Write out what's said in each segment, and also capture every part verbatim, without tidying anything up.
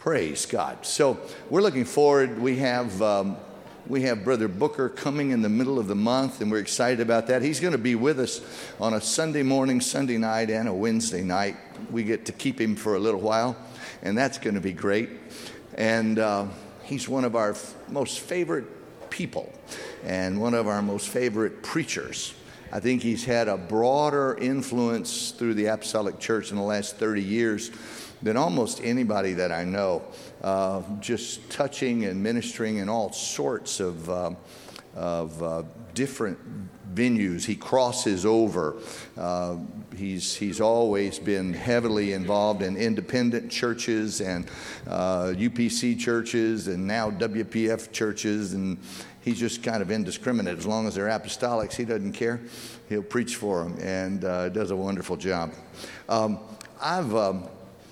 Praise God. So we're looking forward. We have um, we have Brother Booker coming in the middle of the month, and we're excited about that. He's going to be with us on a Sunday morning, Sunday night, and a Wednesday night. We get to keep him for a little while, and that's going to be great. And uh, he's one of our f- most favorite people and one of our most favorite preachers. I think he's had a broader influence through the Apostolic Church in the last thirty years than almost anybody that I know, uh, just touching and ministering in all sorts of, uh, of uh, different venues. He crosses over. Uh, he's he's always been heavily involved in independent churches and uh, U P C churches and now W P F churches, and he's just kind of indiscriminate. As long as they're apostolics, he doesn't care. He'll preach for them, and uh, does a wonderful job. Um, I've um,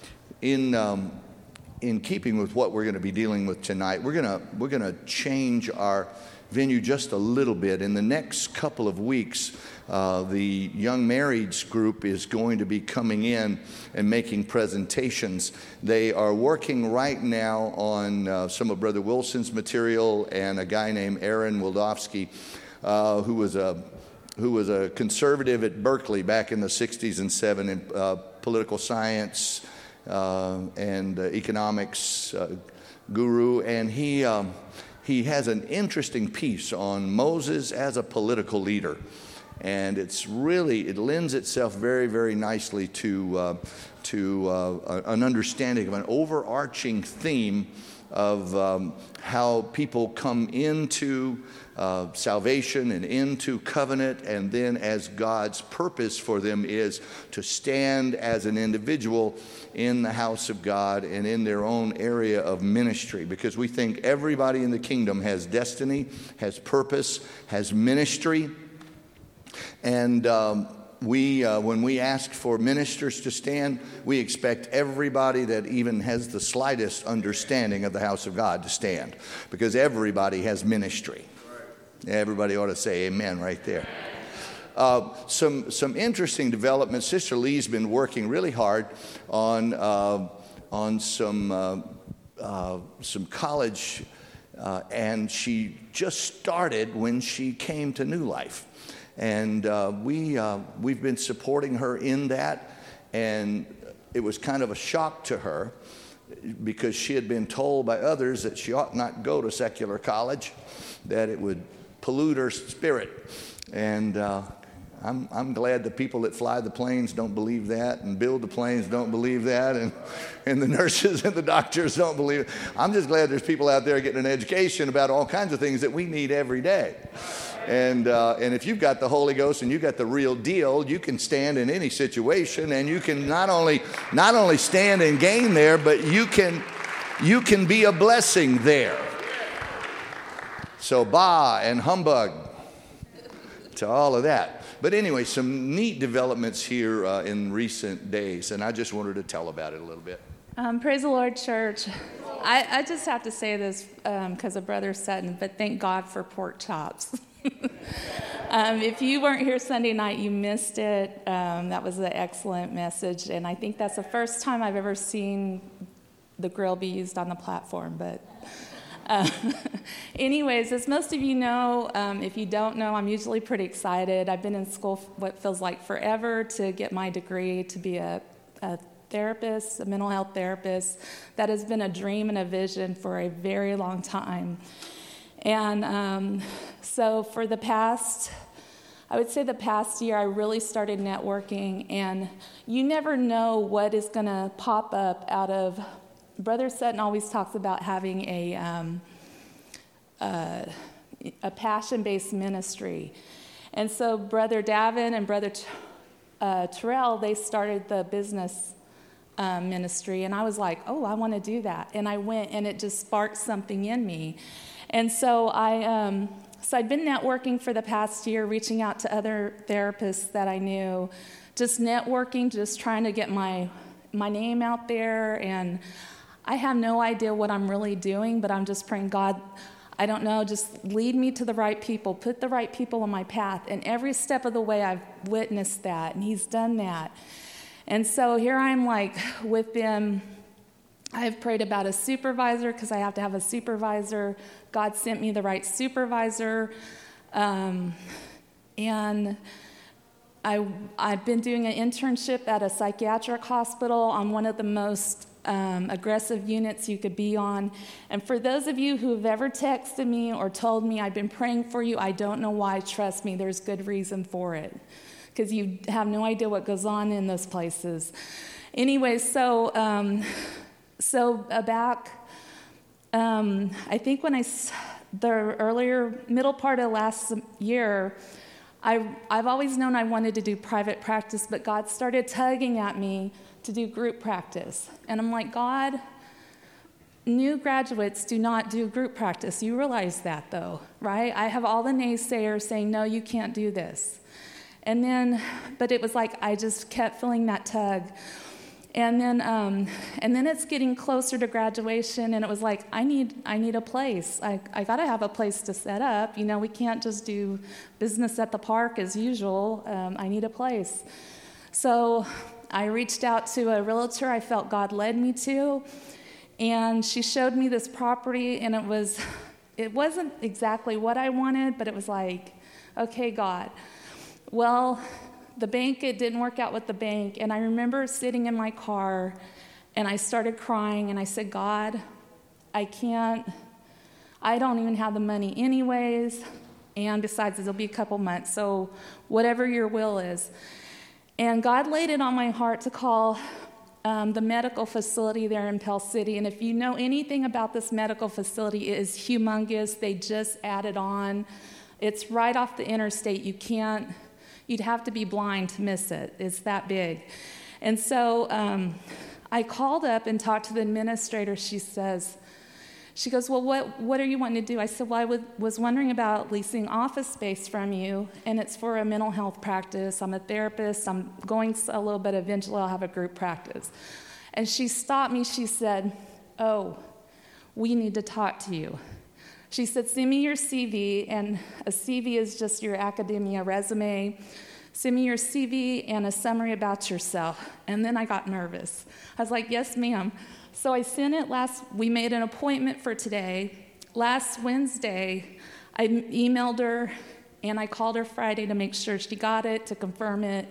in um, in keeping with what we're going to be dealing with tonight, we're gonna we're gonna change our venue just a little bit. In the next couple of weeks, uh, the Young Marrieds group is going to be coming in and making presentations. They are working right now on uh, some of Brother Wilson's material, and a guy named Aaron Wildofsky, uh, who was a who was a conservative at Berkeley back in the sixties and seventies in uh, political science uh, and uh, economics uh, guru, and he. Um, He has an interesting piece on Moses as a political leader, and it's really, it lends itself very, very nicely to, uh, to uh, an understanding of an overarching theme of um, how people come into uh, salvation and into covenant, and then as God's purpose for them is to stand as an individual in the house of God and in their own area of ministry, because we think everybody in the kingdom has destiny, has purpose, has ministry. And um, we, uh, when we ask for ministers to stand, we expect everybody that even has the slightest understanding of the house of God to stand, because everybody has ministry. Everybody ought to say amen right there. Uh, some some interesting developments. Sister Lee's been working really hard on uh, on some uh, uh, some college, uh, and she just started when she came to New Life, and uh, we uh, we've been supporting her in that, and it was kind of a shock to her because she had been told by others that she ought not go to secular college, that it would pollute her spirit, and. Uh, I'm, I'm glad the people that fly the planes don't believe that, and build the planes don't believe that, and, and the nurses and the doctors don't believe it. I'm just glad there's people out there getting an education about all kinds of things that we need every day. And uh, and if you've got the Holy Ghost and you've got the real deal, you can stand in any situation, and you can not only not only stand and gain there, but you can you can be a blessing there. So bah and humbug to all of that. But anyway, some neat developments here uh, in recent days, and I just wanted to tell about it a little bit. Um, praise the Lord, church. I, I just have to say this because um, of Brother Sutton, but thank God for pork chops. um, if you weren't here Sunday night, you missed it. Um, that was an excellent message, and I think that's the first time I've ever seen the grill be used on the platform, but... Uh, anyways, as most of you know, um, if you don't know, I'm usually pretty excited. I've been in school what feels like forever to get my degree to be a, a therapist, a mental health therapist. That has been a dream and a vision for a very long time. And um, so for the past, I would say the past year, I really started networking, and you never know what is going to pop up out of Brother Sutton always talks about having a um, uh, a passion-based ministry. And so Brother Davin and Brother T- uh, Terrell, they started the business um, ministry. And I was like, oh, I want to do that. And I went, and it just sparked something in me. And so, I, um, so I'd been networking for the past year, reaching out to other therapists that I knew, just networking, just trying to get my my name out there. And I have no idea what I'm really doing, but I'm just praying, God, I don't know, just lead me to the right people, put the right people on my path. And every step of the way, I've witnessed that, and he's done that. And so here I'm like with them I've prayed about a supervisor because I have to have a supervisor. God sent me the right supervisor. Um, and I, I've been doing an internship at a psychiatric hospital on one of the most um, aggressive units you could be on. And for those of you who have ever texted me or told me, I've been praying for you, I don't know why. Trust me, there's good reason for it, because you have no idea what goes on in those places. Anyway, so... Um, So uh, back, um, I think when I, the earlier, middle part of last year, I, I've always known I wanted to do private practice, but God started tugging at me to do group practice. And I'm like, God, new graduates do not do group practice. You realize that, though, right? I have all the naysayers saying, no, you can't do this. And then, but it was like I just kept feeling that tug. And then, um, and then it's getting closer to graduation, and it was like, I need, I need a place. I, I got to have a place to set up. You know, we can't just do business at the park as usual. Um, I need a place. So I reached out to a realtor I felt God led me to, and she showed me this property, and it was, it wasn't exactly what I wanted, but it was like, okay, God, well, the bank, it didn't work out with the bank. And I remember sitting in my car and I started crying and I said, God, I can't, I don't even have the money anyways. And besides, it'll be a couple months. So whatever your will is. And God laid it on my heart to call um, the medical facility there in Pell City. And if you know anything about this medical facility, it is humongous. They just added on. It's right off the interstate. You can't, You'd have to be blind to miss it. It's that big. And so um, I called up and talked to the administrator. She says, she goes, well, what, what are you wanting to do? I said, well, I would, was wondering about leasing office space from you, and it's for a mental health practice. I'm a therapist. I'm going a little bit. Eventually, I'll have a group practice. And she stopped me. She said, oh, we need to talk to you. She said, send me your C V, and a C V is just your academia resume. Send me your C V and a summary about yourself. And then I got nervous. I was like, yes, ma'am. So I sent it last, we made an appointment for today. Last Wednesday, I emailed her, and I called her Friday to make sure she got it, to confirm it.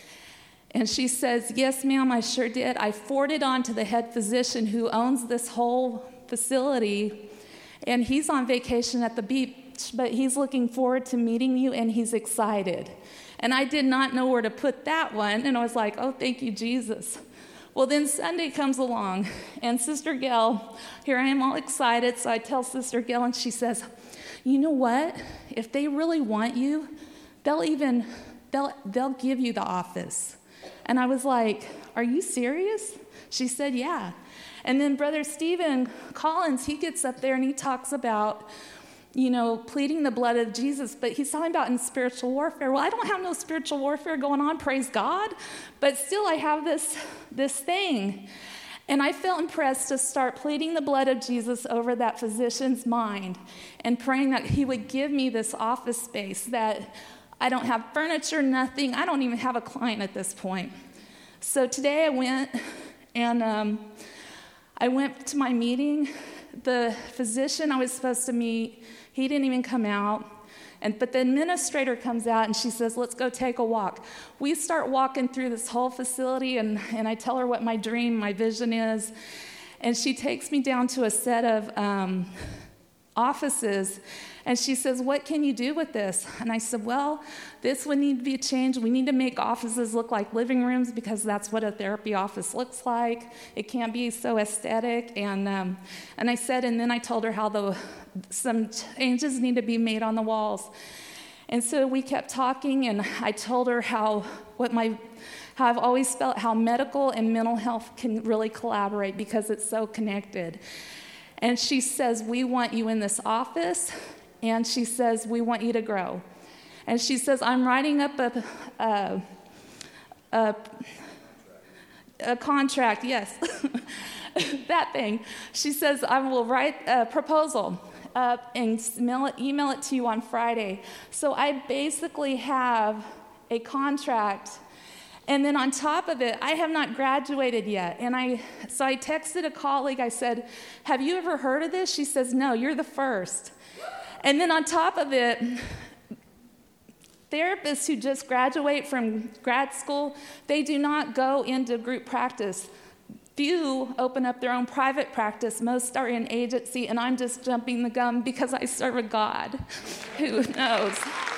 And she says, yes, ma'am, I sure did. I forwarded on to the head physician who owns this whole facility. And he's on vacation at the beach, but he's looking forward to meeting you, and he's excited. And I did not know where to put that one, and I was like, oh, thank you, Jesus. Well, then Sunday comes along, and Sister Gail, here I am all excited, so I tell Sister Gail, and she says, you know what? If they really want you, they'll even, they'll, they'll give you the office. And I was like, are you serious? She said, yeah. And then Brother Stephen Collins, he gets up there and he talks about, you know, pleading the blood of Jesus, but he's talking about in spiritual warfare. Well, I don't have no spiritual warfare going on, praise God, but still I have this, this thing. And I felt impressed to start pleading the blood of Jesus over that physician's mind and praying that he would give me this office space, that I don't have furniture, nothing. I don't even have a client at this point. So today I went and um, I went to my meeting. The physician I was supposed to meet, he didn't even come out. And, but the administrator comes out and she says, let's go take a walk. We start walking through this whole facility, and, and I tell her what my dream, my vision is. And she takes me down to a set of um, offices, and she says, what can you do with this? And I said, well, this would need to be changed. We need to make offices look like living rooms, because that's what a therapy office looks like. It can't be so aesthetic. And um, and I said, and then I told her how the some changes need to be made on the walls. And so we kept talking, and I told her how what my how I've always felt how medical and mental health can really collaborate, because it's so connected. And she says, we want you in this office, and she says, we want you to grow. And she says, I'm writing up a, a, a, a contract, yes, that thing. She says, I will write a proposal up and email it, email it to you on Friday. So I basically have a contract, And then on top of it, I have not graduated yet. And I, so I texted a colleague, I said, have you ever heard of this? She says, no, you're the first. And then on top of it, therapists who just graduate from grad school, they do not go into group practice. Few open up their own private practice. Most are in agency, and I'm just jumping the gun because I serve a God who knows.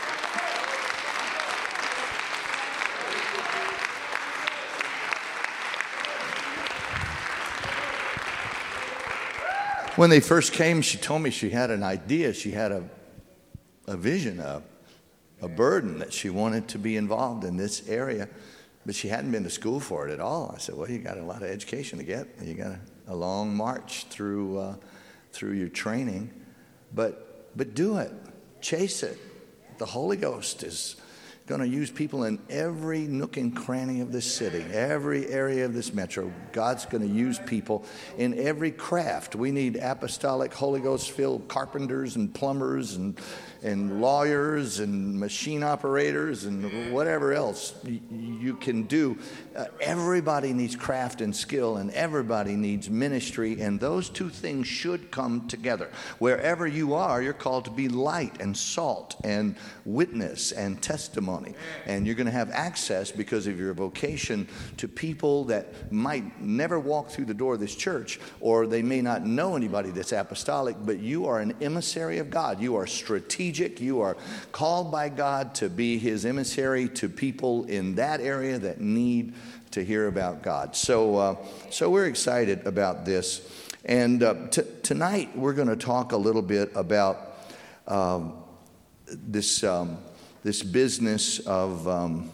When they first came, she told me she had an idea. She had a, a vision, a, a burden that she wanted to be involved in this area, but she hadn't been to school for it at all. I said, well, you got a lot of education to get. You got a, a long march through uh, through your training, but but do it. Chase it. The Holy Ghost is going to use people in every nook and cranny of this city, every area of this metro. God's going to use people in every craft. We need apostolic, Holy Ghost-filled carpenters and plumbers and and lawyers and machine operators and whatever else you can do. Uh, everybody needs craft and skill, and everybody needs ministry, and those two things should come together. Wherever you are, you're called to be light and salt and witness and testimony, and you're going to have access because of your vocation to people that might never walk through the door of this church, or they may not know anybody that's apostolic, but you are an emissary of God. You are strategic. You are called by God to be his emissary to people in that area that need to hear about God. So uh, so we're excited about this. And uh, t- tonight we're going to talk a little bit about um, this um, this business of um,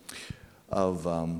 of um,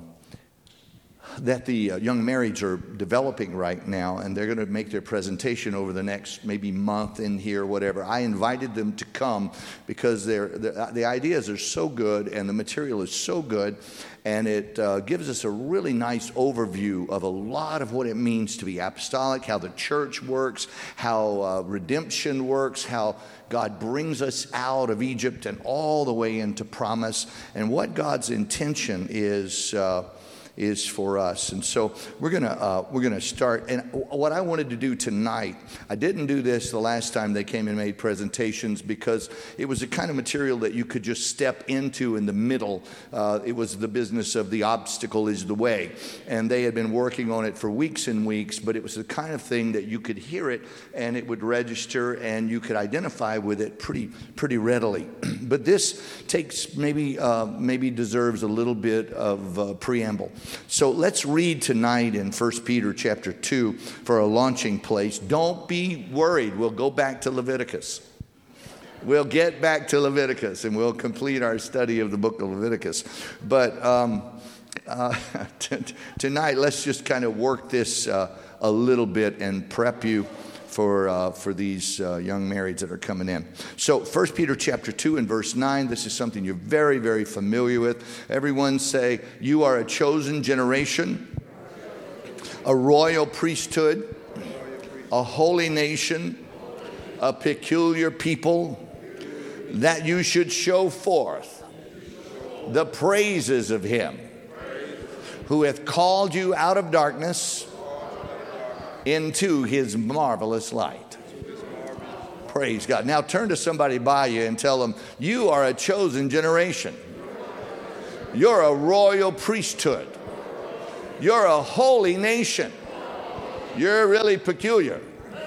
that the uh, young marrieds are developing right now, and they're going to make their presentation over the next maybe month in here, whatever. I invited them to come because they're, the, the ideas are so good and the material is so good, and it uh, gives us a really nice overview of a lot of what it means to be apostolic, how the church works, how uh, redemption works, how God brings us out of Egypt and all the way into promise, and what God's intention is uh, is for us. And so we're gonna uh, we're gonna start. And what I wanted to do tonight, I didn't do this the last time they came and made presentations because it was the kind of material that you could just step into in the middle. Uh, it was the business of the obstacle is the way, and they had been working on it for weeks and weeks. But it was the kind of thing that you could hear it and it would register and you could identify with it pretty pretty readily. But this takes maybe uh, maybe deserves a little bit of uh, preamble. So let's read tonight in First Peter chapter two for a launching place. Don't be worried. We'll go back to Leviticus. We'll get back to Leviticus and we'll complete our study of the book of Leviticus. But um, uh, t- tonight, let's just kind of work this uh, a little bit and prep you for uh, for these uh, young marrieds that are coming in. So First Peter chapter two and verse nine, this is something you're very, very familiar with. Everyone say, you are a chosen generation, a royal priesthood, a holy nation, a peculiar people, that you should show forth the praises of him who hath called you out of darkness into his marvelous light. Praise God. Now turn to somebody by you and tell them, you are a chosen generation. You're a royal priesthood. You're a holy nation. You're really peculiar.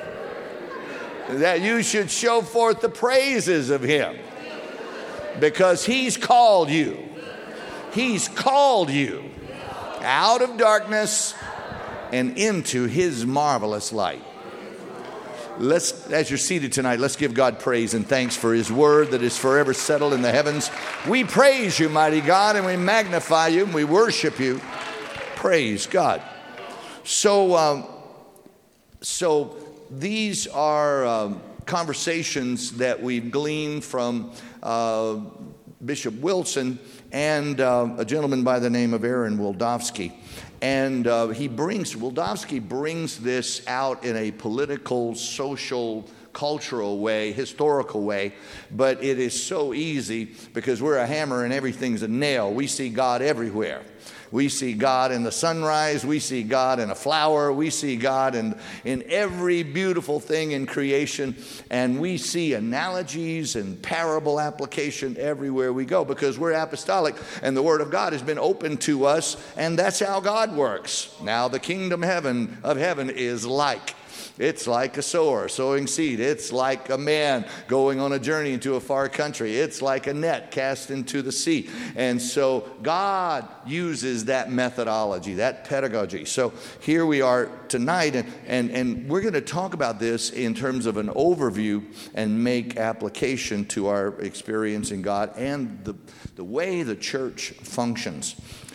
That you should show forth the praises of him because he's called you. He's called you out of darkness and into his marvelous light. Let's, as you're seated tonight, let's give God praise and thanks for his word that is forever settled in the heavens. We praise you, mighty God, and we magnify you and we worship you. Praise God. So, um, so these are um, conversations that we've gleaned from uh, Bishop Wilson and uh, a gentleman by the name of Aaron Wildavsky. And uh, he brings, Wildavsky brings this out in a political, social, cultural way, historical way, but it is so easy because we're a hammer and everything's a nail. We see God everywhere. We see God in the sunrise. We see God in a flower. We see God in, in every beautiful thing in creation. And we see analogies and parable application everywhere we go because we're apostolic and the Word of God has been opened to us, and that's how God works. Now, the kingdom heaven of heaven is like. It's like a sower sowing seed. It's like a man going on a journey into a far country. It's like a net cast into the sea. And so God uses that methodology, that pedagogy. So here we are tonight, and, and, and we're going to talk about this in terms of an overview and make application to our experience in God and the, the way the church functions.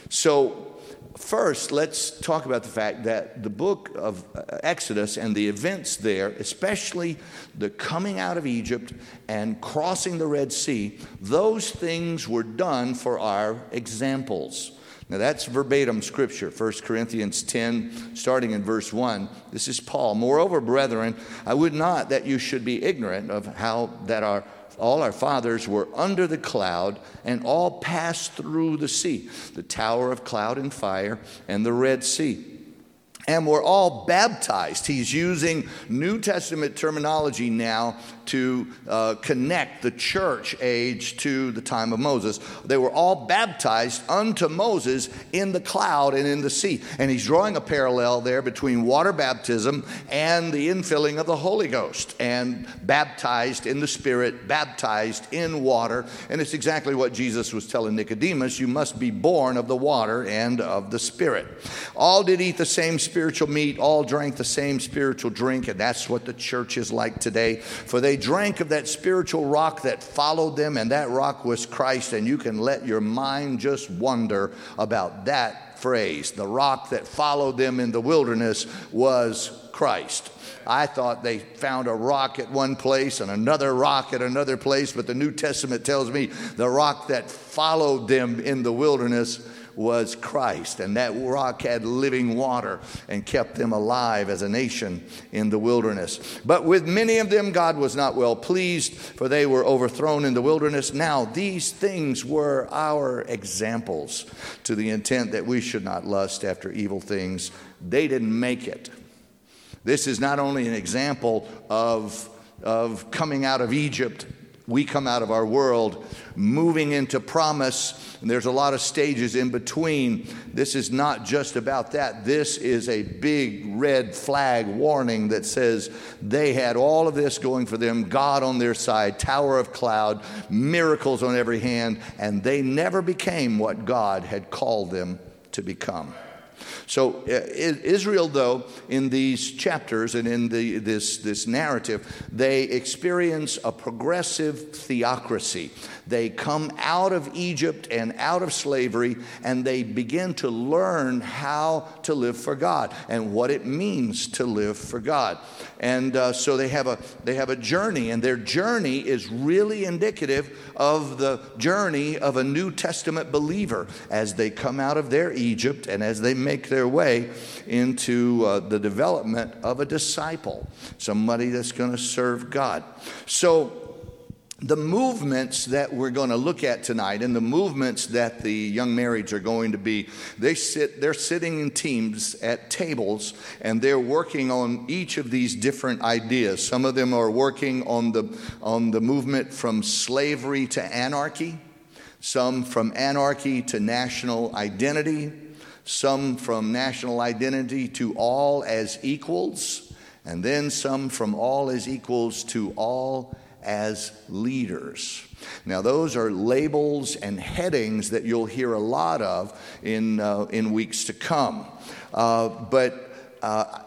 So first, let's talk about the fact that the book of Exodus and the events there, especially the coming out of Egypt and crossing the Red Sea, those things were done for our examples. Now, that's verbatim scripture, First Corinthians ten, starting in verse one. This is Paul. Moreover, brethren, I would not that you should be ignorant of how that our all our fathers were under the cloud and all passed through the sea, the tower of cloud and fire and the Red Sea. And were all baptized. He's using New Testament terminology now to uh, connect the church age to the time of Moses. They were all baptized unto Moses in the cloud and in the sea. And he's drawing a parallel there between water baptism and the infilling of the Holy Ghost. And baptized in the Spirit, baptized in water. And it's exactly what Jesus was telling Nicodemus. You must be born of the water and of the Spirit. All did eat the same spiritual meat, all drank the same spiritual drink, and that's what the church is like today. For they drank of that spiritual rock that followed them, and that rock was Christ. And you can let your mind just wonder about that phrase. The rock that followed them in the wilderness was Christ. I thought they found a rock at one place and another rock at another place, but the New Testament tells me the rock that followed them in the wilderness was Christ, and that rock had living water and kept them alive as a nation in the wilderness. But with many of them God was not well pleased, for they were overthrown in the wilderness. Now these things were our examples, to the intent that we should not lust after evil things. They didn't make it. This is not only an example of, of coming out of Egypt. We come out of our world, moving into promise, and there's a lot of stages in between. This is not just about that. This is a big red flag warning that says they had all of this going for them, God on their side, tower of cloud, miracles on every hand, and they never became what God had called them to become. So uh, Israel, though, in these chapters and in the, this, this narrative, they experience a progressive theocracy. They come out of Egypt and out of slavery, and they begin to learn how to live for God and what it means to live for God. And uh, so they have a they have a journey, and their journey is really indicative of the journey of a New Testament believer as they come out of their Egypt and as they make their way into uh, the development of a disciple, somebody that's going to serve God. So the movements that we're going to look at tonight, and the movements that the young marrieds are going to be, they sit, they're sitting in teams at tables, and they're working on each of these different ideas. Some of them are working on the on the movement from slavery to anarchy, some from anarchy to national identity, some from national identity to all as equals, and then some from all as equals to all as leaders. Now, those are labels and headings that you'll hear a lot of in uh, in weeks to come. Uh, but uh,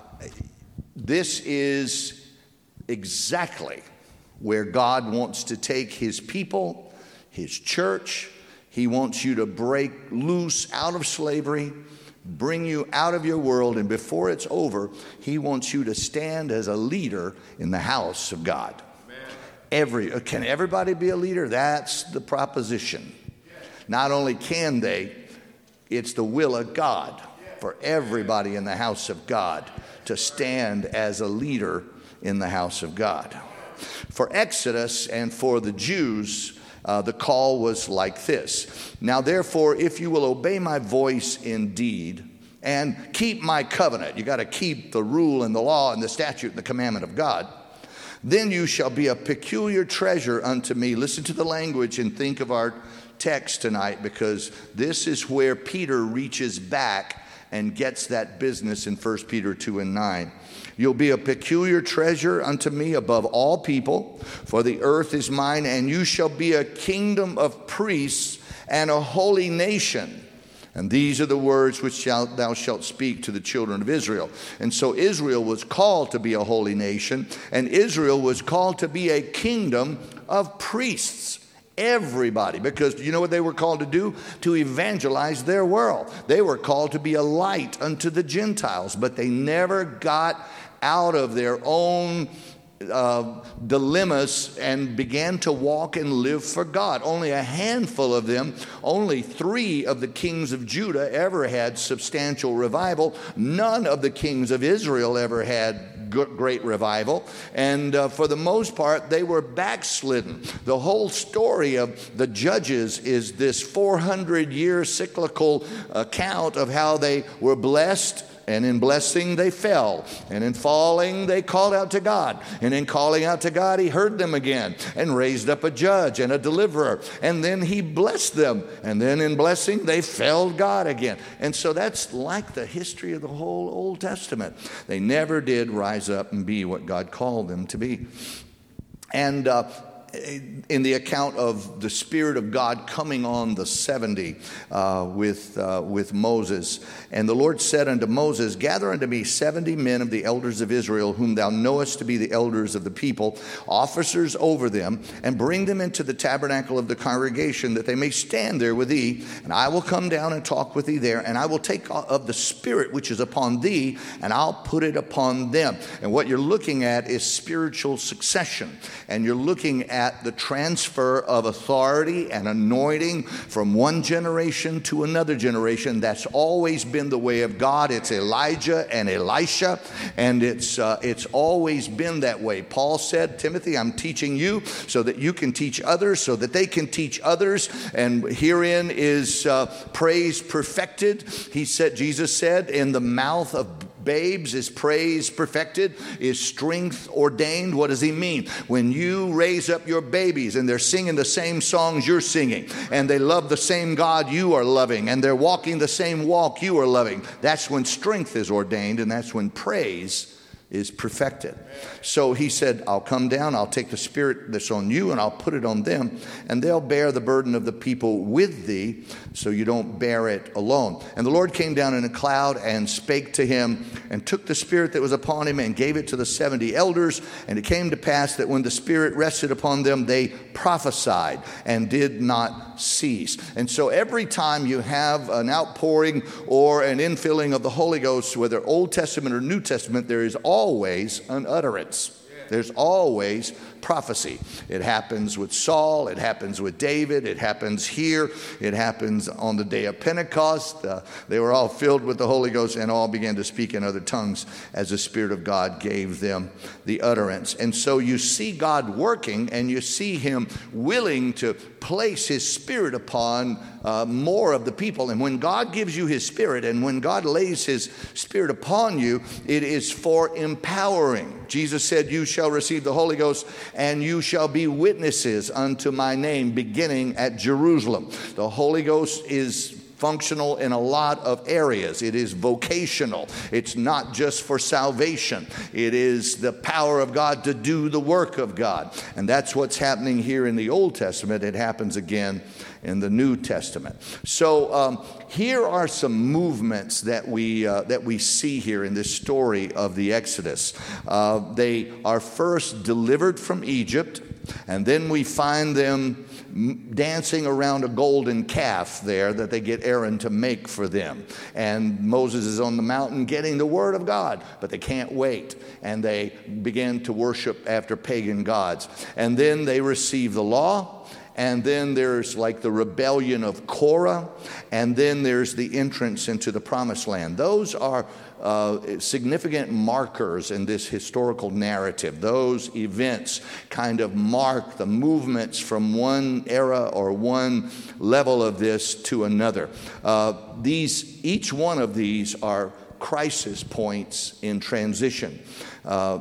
this is exactly where God wants to take his people, his church. He wants you to break loose out of slavery, bring you out of your world, and before it's over, he wants you to stand as a leader in the house of God. Every, can everybody be a leader? That's the proposition. Not only can they, it's the will of God for everybody in the house of God to stand as a leader in the house of God. For Exodus and for the Jews, uh, the call was like this. Now therefore, if you will obey my voice indeed, and keep my covenant, you got to keep the rule and the law and the statute and the commandment of God, then you shall be a peculiar treasure unto me. Listen to the language and think of our text tonight, because this is where Peter reaches back and gets that business in First Peter two and nine. You'll be a peculiar treasure unto me above all people, for the earth is mine, and you shall be a kingdom of priests and a holy nation. And these are the words which shall, thou shalt speak to the children of Israel. And so Israel was called to be a holy nation, and Israel was called to be a kingdom of priests. Everybody, because you know what they were called to do? To evangelize their world. They were called to be a light unto the Gentiles, but they never got out of their own Uh, dilemmas and began to walk and live for God. Only a handful of them, only three of the kings of Judah ever had substantial revival. None of the kings of Israel ever had great revival. And uh, for the most part, they were backslidden. The whole story of the Judges is this four hundred year cyclical account of how they were blessed, and in blessing they fell, and in falling they called out to God, and in calling out to God he heard them again and raised up a judge and a deliverer, and then he blessed them, and then in blessing they failed God again. And so that's like the history of the whole Old Testament. They never did rise up and be what God called them to be. And uh, in the account of the Spirit of God coming on the seventy uh, with uh, with Moses. And the Lord said unto Moses, gather unto me seventy men of the elders of Israel, whom thou knowest to be the elders of the people, officers over them, and bring them into the tabernacle of the congregation, that they may stand there with thee. And I will come down and talk with thee there, and I will take of the Spirit which is upon thee, and I'll put it upon them. And what you're looking at is spiritual succession. And you're looking at the transfer of authority and anointing from one generation to another generation. That's always been the way of God. It's Elijah and Elisha, and it's uh, it's always been that way. Paul said, Timothy, I'm teaching you so that you can teach others, so that they can teach others. And herein is uh, praise perfected. He said, Jesus said, in the mouth of babes is praise perfected, is strength ordained. What does he mean? When you raise up your babies and they're singing the same songs you're singing, and they love the same God you are loving, and they're walking the same walk you are loving, that's when strength is ordained, and that's when praise is perfected. So he said, I'll come down, I'll take the Spirit that's on you, and I'll put it on them, and they'll bear the burden of the people with thee, so you don't bear it alone. And the Lord came down in a cloud and spake to him, and took the Spirit that was upon him and gave it to the seventy elders. And it came to pass that when the Spirit rested upon them, they prophesied and did not cease. And so every time you have an outpouring or an infilling of the Holy Ghost, whether Old Testament or New Testament, there is always an utterance. There's always prophecy. It happens with Saul. It happens with David. It happens here. It happens on the day of Pentecost. Uh, they were all filled with the Holy Ghost and all began to speak in other tongues as the Spirit of God gave them the utterance. And so you see God working, and you see him willing to place his Spirit upon uh, more of the people. And when God gives you his Spirit, and when God lays his Spirit upon you, it is for empowering. Jesus said, you shall receive the Holy Ghost, and you shall be witnesses unto my name, beginning at Jerusalem. The Holy Ghost is functional in a lot of areas. It is vocational. It's not just for salvation. It is the power of God to do the work of God. And that's what's happening here in the Old Testament. It happens again in the New Testament. So um, here are some movements that we uh, that we see here in this story of the Exodus. Uh, they are first delivered from Egypt, and then we find them dancing around a golden calf there that they get Aaron to make for them. And Moses is on the mountain getting the word of God, but they can't wait. And they begin to worship after pagan gods. And then they receive the law. And then there's like the rebellion of Korah. And then there's the entrance into the promised land. Those are uh, significant markers in this historical narrative. Those events kind of mark the movements from one era or one level of this to another. Uh, these, each one of these are crisis points in transition. Uh,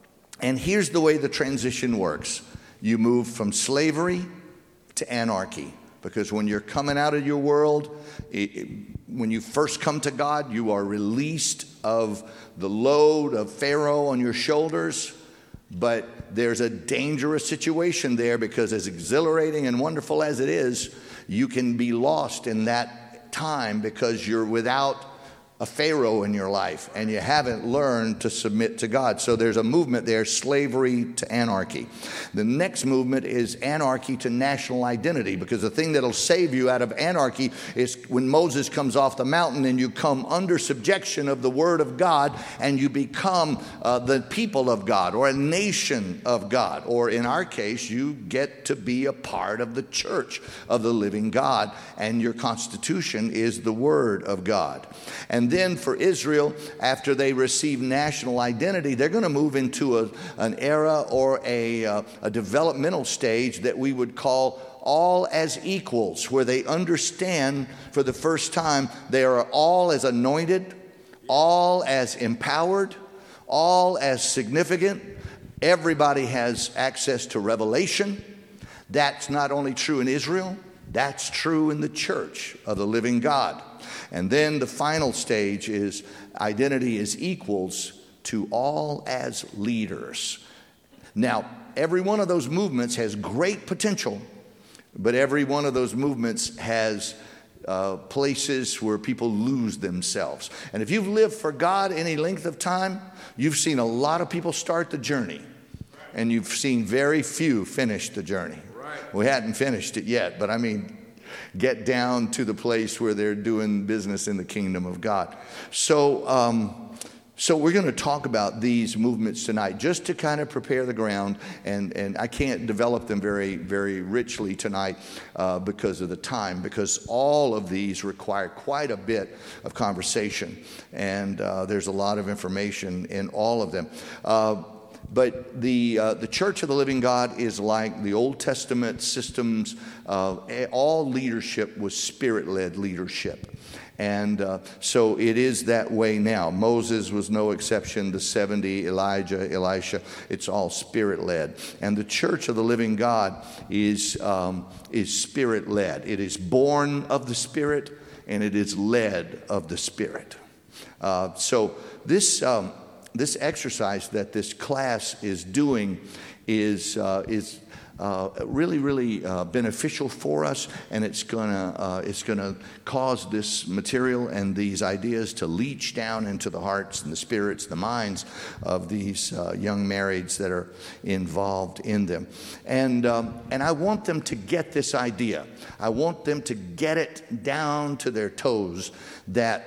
and here's the way the transition works. You move from slavery to anarchy. Because when you're coming out of your world, it, it, when you first come to God, you are released of the load of Pharaoh on your shoulders. But there's a dangerous situation there, because as exhilarating and wonderful as it is, you can be lost in that time because you're without a Pharaoh in your life and you haven't learned to submit to God. So there's a movement there, slavery to anarchy. The next movement is anarchy to national identity, because the thing that'll save you out of anarchy is when Moses comes off the mountain and you come under subjection of the word of God and you become uh, the people of God, or a nation of God, or in our case, you get to be a part of the church of the living God, and your constitution is the word of God. And then for Israel, after they receive national identity, they're going to move into a, an era or a, uh, a developmental stage that we would call all as equals, where they understand for the first time they are all as anointed, all as empowered, all as significant. Everybody has access to revelation. That's not only true in Israel, that's true in the church of the living God. And then the final stage is identity is equals to all as leaders. Now, every one of those movements has great potential, but every one of those movements has uh, places where people lose themselves. And if you've lived for God any length of time, you've seen a lot of people start the journey, and you've seen very few finish the journey. We hadn't finished it yet, but I mean, get down to the place where they're doing business in the kingdom of God. So, um, so we're going to talk about these movements tonight, just to kind of prepare the ground. And, and I can't develop them very, very richly tonight uh, because of the time, because all of these require quite a bit of conversation. And uh, there's a lot of information in all of them. Uh, But the uh, the Church of the Living God is like the Old Testament systems. Uh, all leadership was Spirit-led leadership. And uh, so it is that way now. Moses was no exception. The seventy, Elijah, Elisha, it's all Spirit-led. And the Church of the Living God is, um, is Spirit-led. It is born of the Spirit, and it is led of the Spirit. Uh, so this... Um, This exercise that this class is doing is uh, is uh, really really uh, beneficial for us, and it's gonna uh, it's gonna cause this material and these ideas to leach down into the hearts and the spirits, the minds of these uh, young marrieds that are involved in them, and um, and I want them to get this idea. I want them to get it down to their toes that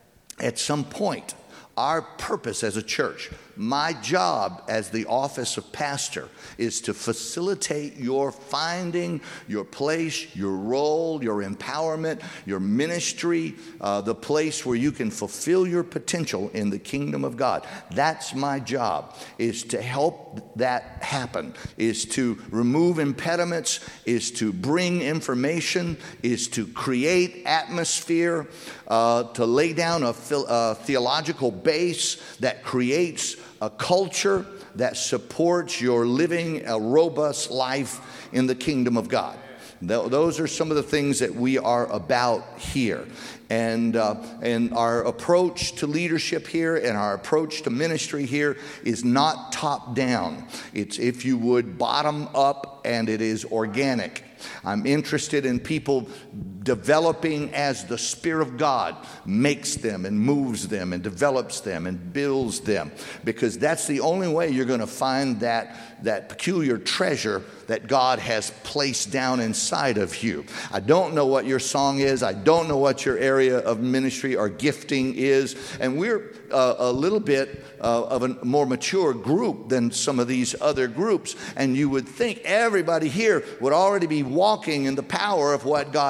at some point, our purpose as a church, my job as the office of pastor, is to facilitate your finding your place, your role, your empowerment, your ministry, uh, the place where you can fulfill your potential in the kingdom of God. That's my job, is to help that happen, is to remove impediments, is to bring information, is to create atmosphere, uh, to lay down a, a theological base that creates a culture that supports your living a robust life in the kingdom of God. Those are some of the things that we are about here. And uh, and our approach to leadership here and our approach to ministry here is not top down. It's, if you would, bottom up, and it is organic. I'm interested in people developing as the Spirit of God makes them and moves them and develops them and builds them, because that's the only way you're going to find that, that peculiar treasure that God has placed down inside of you. I don't know what your song is. I don't know what your area of ministry or gifting is. And we're uh, a little bit uh, of a more mature group than some of these other groups. And you would think everybody here would already be walking in the power of what God has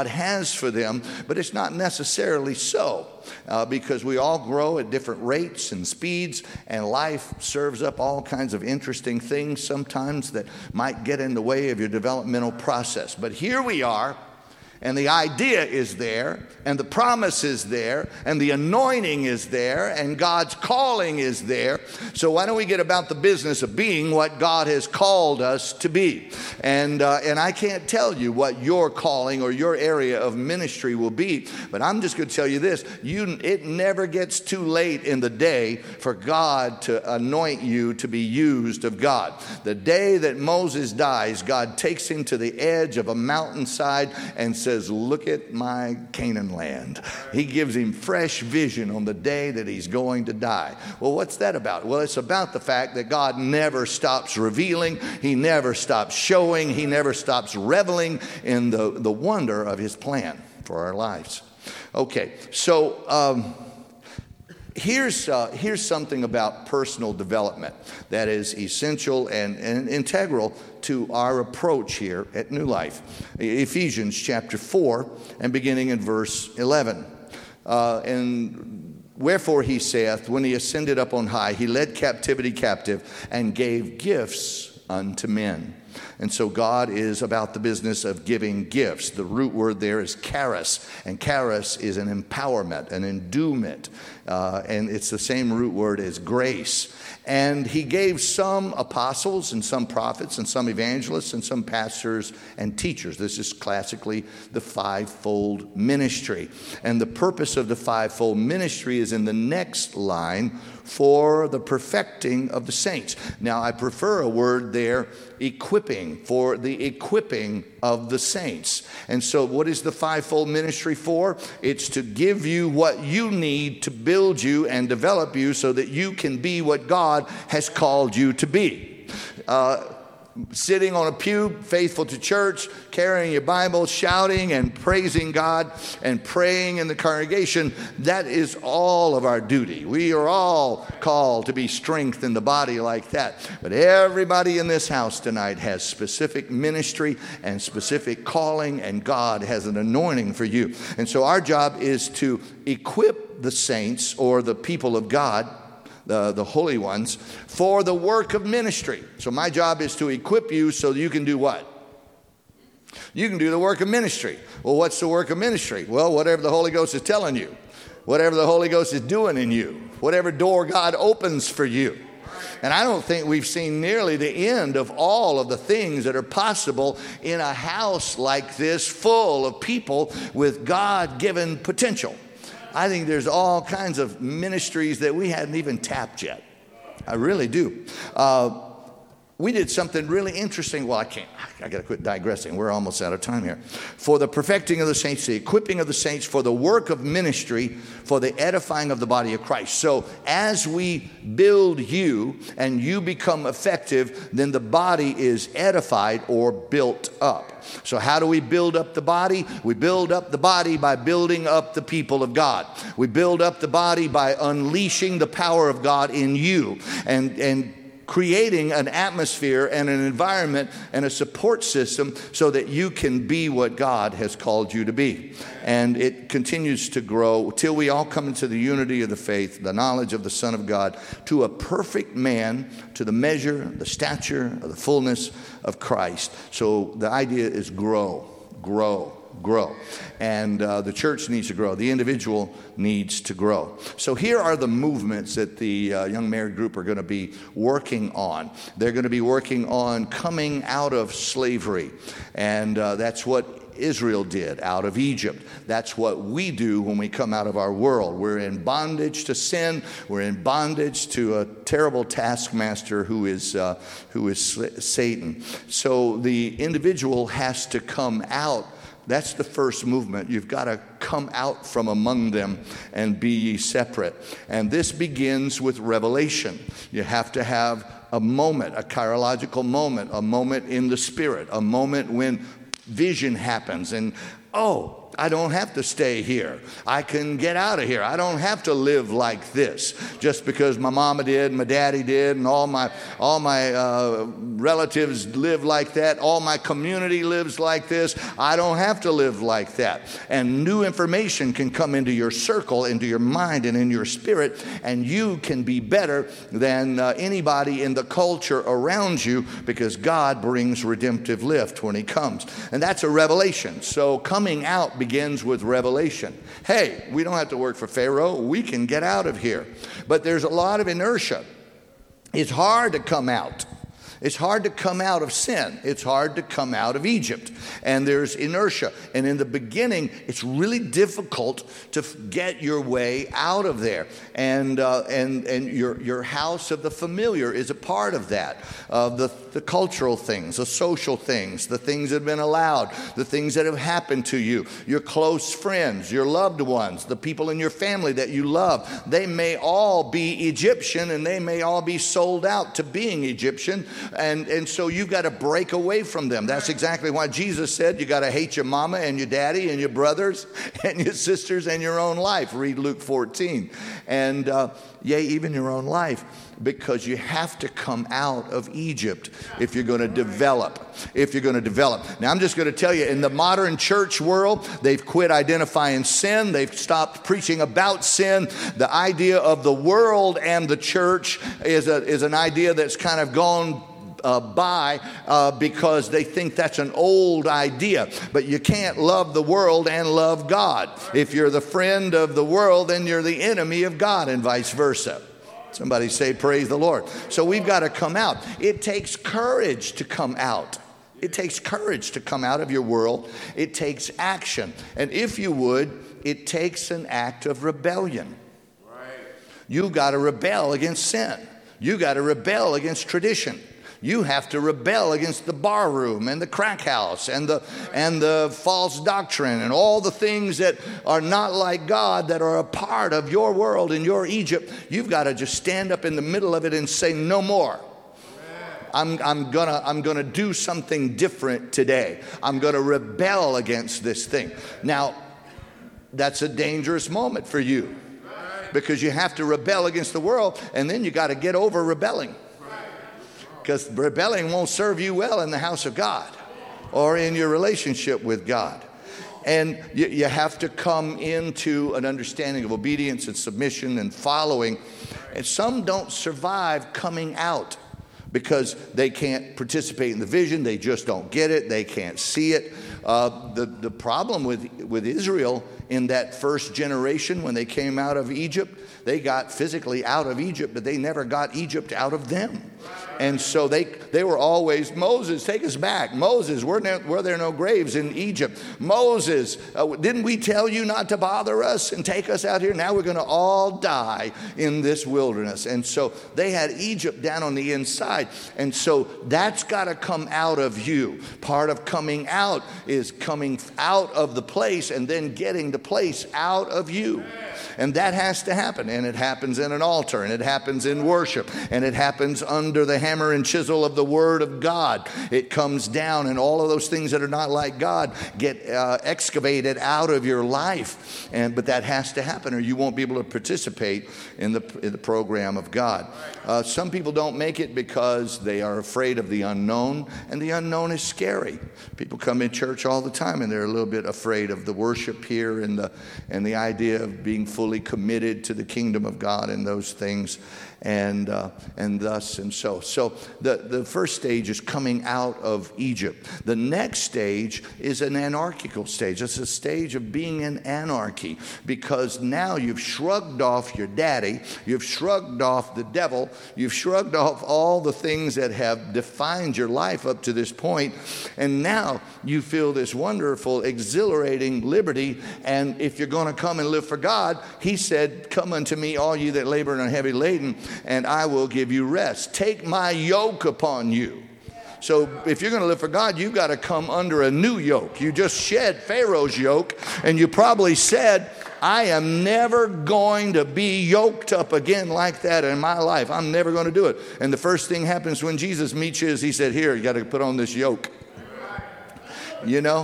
has for them, but it's not necessarily so. Uh, because we all grow at different rates and speeds, and life serves up all kinds of interesting things sometimes that might get in the way of your developmental process. But here we are, and the idea is there, and the promise is there, and the anointing is there, and God's calling is there. So why don't we get about the business of being what God has called us to be? And uh, and I can't tell you what your calling or your area of ministry will be, but I'm just going to tell you this. You, it never gets too late in the day for God to anoint you to be used of God. The day that Moses dies, God takes him to the edge of a mountainside and says, look at my Canaan land. He gives him fresh vision on the day that he's going to die. Well, what's that about? Well, it's about the fact that God never stops revealing. He never stops showing. He never stops reveling in the, the wonder of his plan for our lives. Okay, so um, here's, uh, here's something about personal development that is essential and, and integral to our approach here at New Life. Ephesians chapter four and beginning in verse eleven. Uh, and wherefore he saith, when he ascended up on high, he led captivity captive and gave gifts unto men. And so God is about the business of giving gifts. The root word there is charis, and charis is an empowerment, an endowment, uh, and it's the same root word as grace. And he gave some apostles and some prophets and some evangelists and some pastors and teachers. This is classically the fivefold ministry. And the purpose of the fivefold ministry is in the next line, for the perfecting of the saints. Now, I prefer a word there, equipping, for the equipping of the saints. And so what is the fivefold ministry for? It's to give you what you need to build you and develop you so that you can be what God has called you to be. Uh, sitting on a pew, faithful to church, carrying your Bible, shouting and praising God and praying in the congregation, that is all of our duty. We are all called to be strength in the body like that. But everybody in this house tonight has specific ministry and specific calling, and God has an anointing for you. And so our job is to equip the saints, or the people of God, The, the holy ones, for the work of ministry. So my job is to equip you so you can do what? You can do the work of ministry. Well, what's the work of ministry? Well, whatever the Holy Ghost is telling you, whatever the Holy Ghost is doing in you, whatever door God opens for you. And I don't think we've seen nearly the end of all of the things that are possible in a house like this, full of people with God-given potential. I think there's all kinds of ministries that we hadn't even tapped yet. I really do. Uh, we did something really interesting. Well, I can't. I got to quit digressing. We're almost out of time here. For the perfecting of the saints, the equipping of the saints, for the work of ministry, for the edifying of the body of Christ. So as we build you and you become effective, then the body is edified or built up. So how do we build up the body? We build up the body by building up the people of God. We build up the body by unleashing the power of God in you and, and creating an atmosphere and an environment and a support system so that you can be what God has called you to be. And it continues to grow till we all come into the unity of the faith, the knowledge of the Son of God, to a perfect man, to the measure, the stature of the fullness of Christ. So the idea is grow, grow. grow. And uh, the church needs to grow. The individual needs to grow. So here are the movements that the uh, young married group are going to be working on. They're going to be working on coming out of slavery. And uh, that's what Israel did out of Egypt. That's what we do when we come out of our world. We're in bondage to sin. We're in bondage to a terrible taskmaster who is uh, who is Satan. So the individual has to come out. That's the first movement. You've got to come out from among them and be ye separate. And this begins with revelation. You have to have a moment, a chirological moment, a moment in the spirit, a moment when vision happens and, oh, I don't have to stay here. I can get out of here. I don't have to live like this just because my mama did, my daddy did, and all my all my uh, relatives live like that. All my community lives like this. I don't have to live like that. And new information can come into your circle, into your mind, and in your spirit, and you can be better than uh, anybody in the culture around you because God brings redemptive lift when He comes. And that's a revelation. So coming out begins with revelation. Hey, we don't have to work for Pharaoh. We can get out of here. But there's a lot of inertia. It's hard to come out. It's hard to come out of sin. It's hard to come out of Egypt. And there's inertia. And in the beginning, it's really difficult to get your way out of there. And uh, and and your your house of the familiar is a part of that. Uh, the, the cultural things, the social things, the things that have been allowed, the things that have happened to you, your close friends, your loved ones, the people in your family that you love. They may all be Egyptian and they may all be sold out to being Egyptian. And, and so you've got to break away from them. That's exactly why Jesus said you got to hate your mama and your daddy and your brothers and your sisters and your own life. Read Luke fourteen. And uh, yea, even your own life, because you have to come out of Egypt if you're going to develop. If you're going to develop. Now, I'm just going to tell you, in the modern church world, they've quit identifying sin. They've stopped preaching about sin. The idea of the world and the church is a, is an idea that's kind of gone Uh, by uh, because they think that's an old idea. But you can't love the world and love God. If you're the friend of the world, then you're the enemy of God, and vice versa. Somebody say, praise the Lord. So we've got to come out. It takes courage to come out. It takes courage to come out of your world. It takes action. And if you would, it takes an act of rebellion. You've got to rebel against sin. You've got to rebel against tradition. You have to rebel against the bar room and the crack house and the and the false doctrine and all the things that are not like God, that are a part of your world and your Egypt. You've got to just stand up in the middle of it and say, no more. I'm, I'm gonna I'm gonna do something different today. I'm gonna rebel against this thing. Now, that's a dangerous moment for you, because you have to rebel against the world, and then you got to get over rebelling. Because rebelling won't serve you well in the house of God or in your relationship with God. And you, you have to come into an understanding of obedience and submission and following. And some don't survive coming out because they can't participate in the vision. They just don't get it. They can't see it. Uh, the, the problem with, with Israel in that first generation when they came out of Egypt, they got physically out of Egypt, but they never got Egypt out of them. And so they they were always, Moses, take us back. Moses, were there, were there no graves in Egypt? Moses, uh, didn't we tell you not to bother us and take us out here? Now we're going to all die in this wilderness. And so they had Egypt down on the inside. And so that's got to come out of you. Part of coming out is coming out of the place and then getting the place out of you. And that has to happen. And it happens in an altar, and it happens in worship, and it happens under the hammer and chisel of the Word of God. It comes down, and all of those things that are not like God get uh, excavated out of your life. And but that has to happen, or you won't be able to participate in the in the program of God. Uh, some people don't make it because they are afraid of the unknown, and the unknown is scary. People come in church all the time, and they're a little bit afraid of the worship here and the and the idea of being fully committed to the kingdom of God and those things. And uh, and thus and so. So the, the first stage is coming out of Egypt. The next stage is an anarchical stage. It's a stage of being in anarchy, because now you've shrugged off your daddy, you've shrugged off the devil, you've shrugged off all the things that have defined your life up to this point, and now you feel this wonderful, exhilarating liberty. And if you're going to come and live for God, He said, come unto me, all you that labor and are heavy laden, and I will give you rest. Take my yoke upon you. So if you're going to live for God, you've got to come under a new yoke. You just shed Pharaoh's yoke, and you probably said, I am never going to be yoked up again like that in my life. I'm never going to do it. And the first thing happens when Jesus meets you is He said, here, you got to put on this yoke. You know?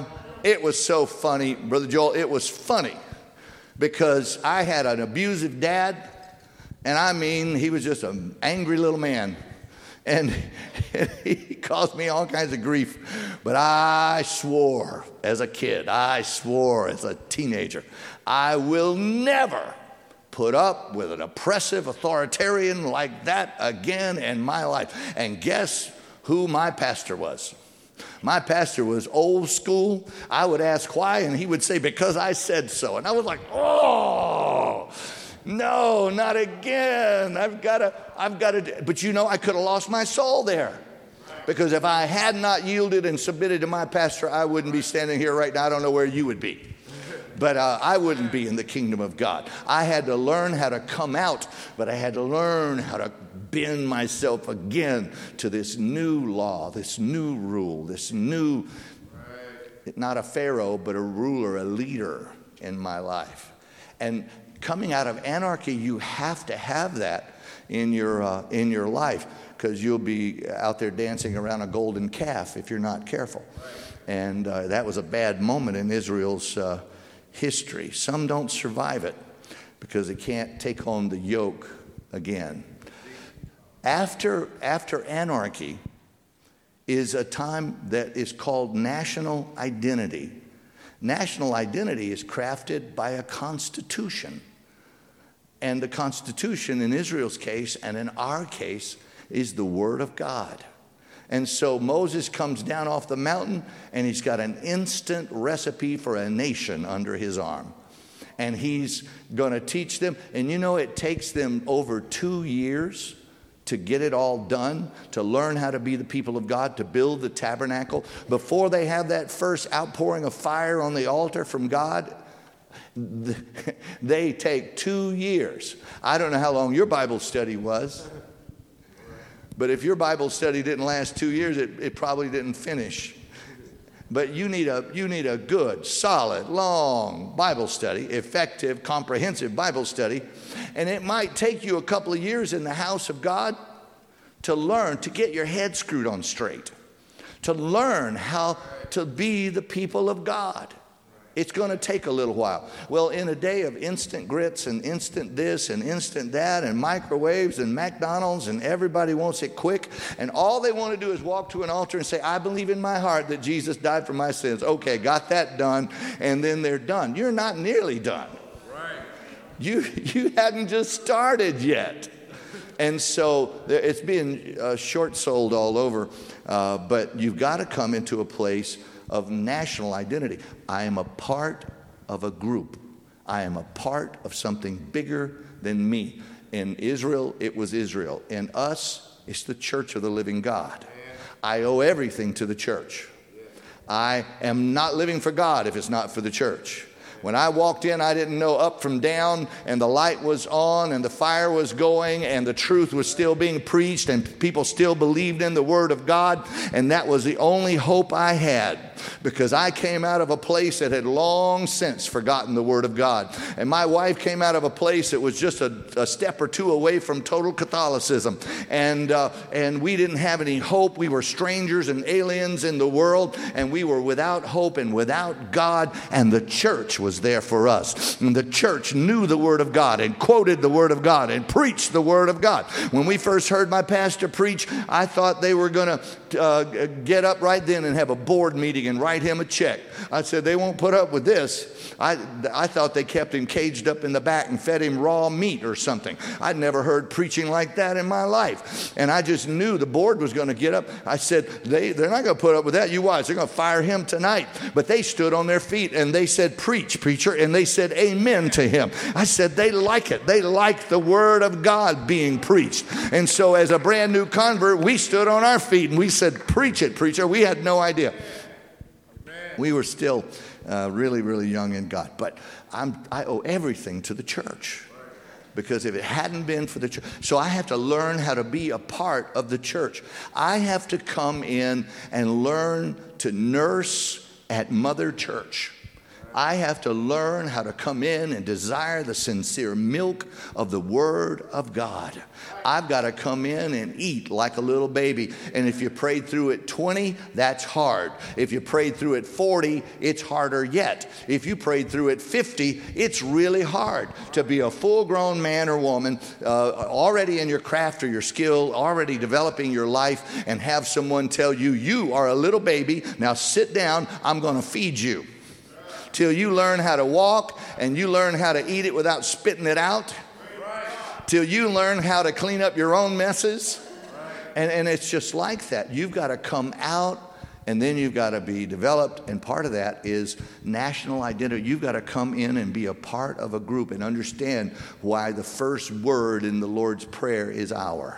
It was so funny, Brother Joel. It was funny because I had an abusive dad, and I mean, he was just an angry little man. And he caused me all kinds of grief. But I swore as a kid, I swore as a teenager, I will never put up with an oppressive authoritarian like that again in my life. And guess who my pastor was? My pastor was old school. I would ask why, and he would say, because I said so. And I was like, oh, no, not again. I've got to, I've got to. But you know, I could have lost my soul there. Because if I had not yielded and submitted to my pastor, I wouldn't be standing here right now. I don't know where you would be. But uh, I wouldn't be in the kingdom of God. I had to learn how to come out, but I had to learn how to bend myself again to this new law, this new rule, this new, not a pharaoh, but a ruler, a leader in my life. And coming out of anarchy, you have to have that in your uh, in your life, because you'll be out there dancing around a golden calf if you're not careful. And uh, that was a bad moment in Israel's uh, history. Some don't survive it because they can't take on the yoke again. After after anarchy is a time that is called national identity. National identity is crafted by a constitution. And the Constitution in Israel's case and in our case is the Word of God. And so Moses comes down off the mountain and he's got an instant recipe for a nation under his arm. And he's going to teach them. And you know, it takes them over two years to get it all done, to learn how to be the people of God, to build the tabernacle. Before they have that first outpouring of fire on the altar from God, they take two years. I don't know how long your Bible study was, but if your Bible study didn't last two years, it, it probably didn't finish. But you need a you need a good, solid, long Bible study, effective, comprehensive Bible study. And it might take you a couple of years in the house of God to learn, to get your head screwed on straight, to learn how to be the people of God. It's going to take a little while. Well, in a day of instant grits and instant this and instant that and microwaves and McDonald's and everybody wants it quick, and all they want to do is walk to an altar and say, I believe in my heart that Jesus died for my sins. Okay, got that done, and then they're done. You're not nearly done. Right. You, you hadn't just started yet. And so it's being uh, short-sold all over, uh, but you've got to come into a place of national identity. I am a part of a group. I am a part of something bigger than me. In Israel, it was Israel. In us, it's the church of the living God. I owe everything to the church. I am not living for God if it's not for the church. When I walked in, I didn't know up from down, and the light was on, and the fire was going, and the truth was still being preached, and people still believed in the Word of God, and that was the only hope I had, because I came out of a place that had long since forgotten the Word of God. And my wife came out of a place that was just a, a step or two away from total Catholicism, and, uh, and we didn't have any hope. We were strangers and aliens in the world, and we were without hope and without God, and the church was there for us. And the church knew the Word of God and quoted the Word of God and preached the Word of God. When we first heard my pastor preach, I thought they were going to uh, get up right then and have a board meeting and write him a check. I said, they won't put up with this. I, I thought they kept him caged up in the back and fed him raw meat or something. I'd never heard preaching like that in my life. And I just knew the board was going to get up. I said, they, they're not going to put up with that. You watch, they're going to fire him tonight. But they stood on their feet and they said, preach, preacher. And they said, amen to him. I said, they like it. They like the Word of God being preached. And so as a brand new convert, we stood on our feet and we said, preach it, preacher. We had no idea. We were still uh, really, really young in God. But I'm, I owe everything to the church. Because if it hadn't been for the church, so I have to learn how to be a part of the church. I have to come in and learn to nurse at Mother Church. I have to learn how to come in and desire the sincere milk of the Word of God. I've got to come in and eat like a little baby. And if you prayed through at twenty, that's hard. If you prayed through at forty, it's harder yet. If you prayed through at fifty, it's really hard to be a full-grown man or woman uh, already in your craft or your skill, already developing your life, and have someone tell you, you are a little baby, now sit down, I'm going to feed you. Till you learn how to walk and you learn how to eat it without spitting it out. Till you learn how to clean up your own messes. And, and it's just like that. You've got to come out and then you've got to be developed. And part of that is national identity. You've got to come in and be a part of a group and understand why the first word in the Lord's Prayer is our.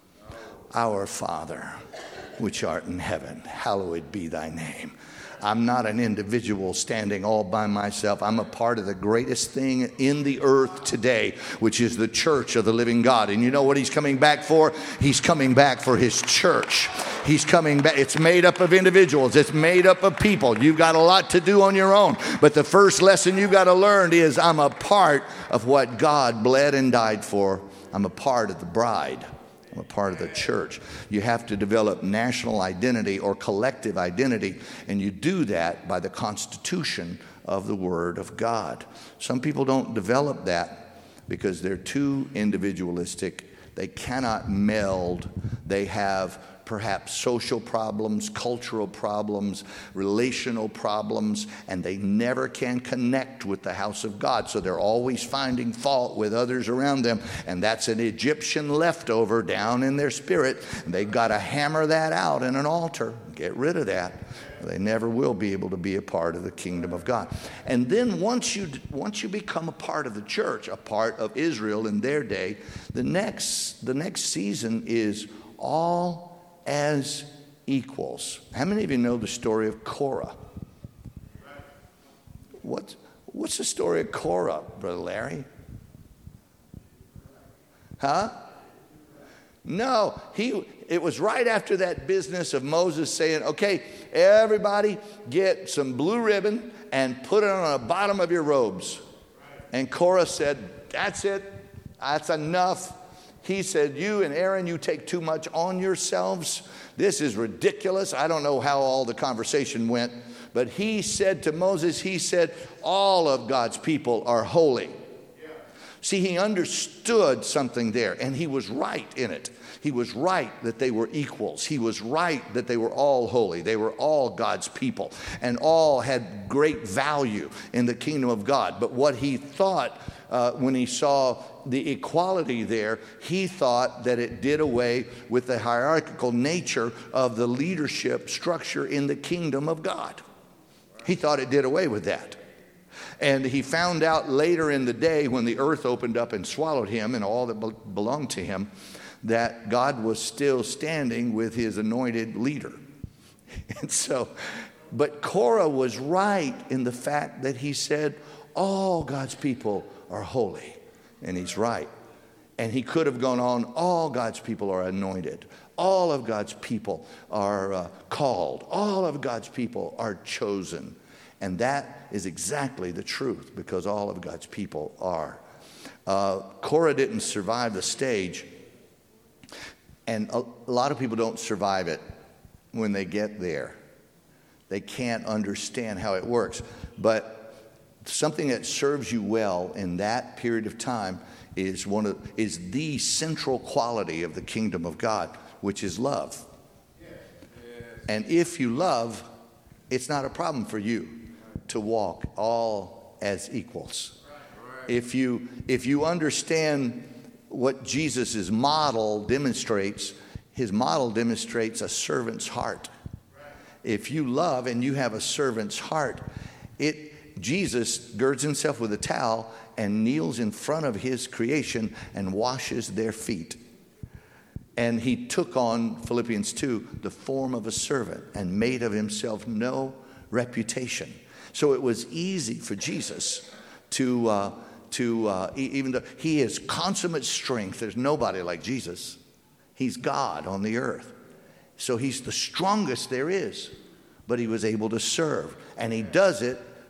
Our Father, which art in heaven, hallowed be thy name. I'm not an individual standing all by myself. I'm a part of the greatest thing in the earth today, which is the church of the living God. And you know what he's coming back for? He's coming back for his church. He's coming back. It's made up of individuals. It's made up of people. You've got a lot to do on your own. But the first lesson you've got to learn is I'm a part of what God bled and died for. I'm a part of the bride. I'm a part of the church. You have to develop national identity or collective identity, and you do that by the constitution of the Word of God. Some people don't develop that because they're too individualistic. They cannot meld. They have perhaps social problems, cultural problems, relational problems, and they never can connect with the house of God. So they're always finding fault with others around them, and that's an Egyptian leftover down in their spirit. And they've got to hammer that out in an altar. Get rid of that. They never will be able to be a part of the kingdom of God. And then once you once you become a part of the church, a part of Israel in their day, the next the next season is all as equals. How many of you know the story of Korah? What, what's the story of Korah, Brother Larry? Huh? No, he. It was right after that business of Moses saying, okay, everybody get some blue ribbon and put it on the bottom of your robes. And Korah said, that's it. That's enough. He said, you and Aaron, you take too much on yourselves. This is ridiculous. I don't know how all the conversation went, but he said to Moses, he said, all of God's people are holy. Yeah. See, he understood something there, and he was right in it. He was right that they were equals. He was right that they were all holy. They were all God's people, and all had great value in the kingdom of God. But what he thought uh, when he saw the equality there, he thought that it did away with the hierarchical nature of the leadership structure in the kingdom of God. He thought it did away with that. And he found out later in the day when the earth opened up and swallowed him and all that be- belonged to him, that God was still standing with his anointed leader. And so, but Korah was right in the fact that he said, all God's people are holy. And he's right. And he could have gone on, all God's people are anointed. All of God's people are uh, called. All of God's people are chosen. And that is exactly the truth, because all of God's people are. Uh, Korah didn't survive the stage. And a, a lot of people don't survive it when they get there. They can't understand how it works. But something that serves you well in that period of time is one of is the central quality of the kingdom of God, which is love. Yes. Yes. And if you love, it's not a problem for you to walk all as equals. Right. Right. If you if you understand what Jesus' model demonstrates, his model demonstrates a servant's heart. Right. If you love and you have a servant's heart, it Jesus girds himself with a towel and kneels in front of his creation and washes their feet. And he took on, Philippians two, the form of a servant and made of himself no reputation. So it was easy for Jesus to, uh, to uh, even though he is consummate strength, there's nobody like Jesus. He's God on the earth. So he's the strongest there is, but he was able to serve. And he does it